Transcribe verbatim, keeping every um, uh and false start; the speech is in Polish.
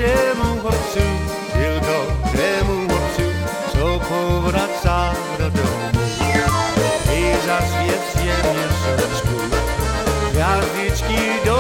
temu chłopcu, tylko temu chłopcu, co powraca do domu. I zaświeć je miesiączku, gwiazdeczki do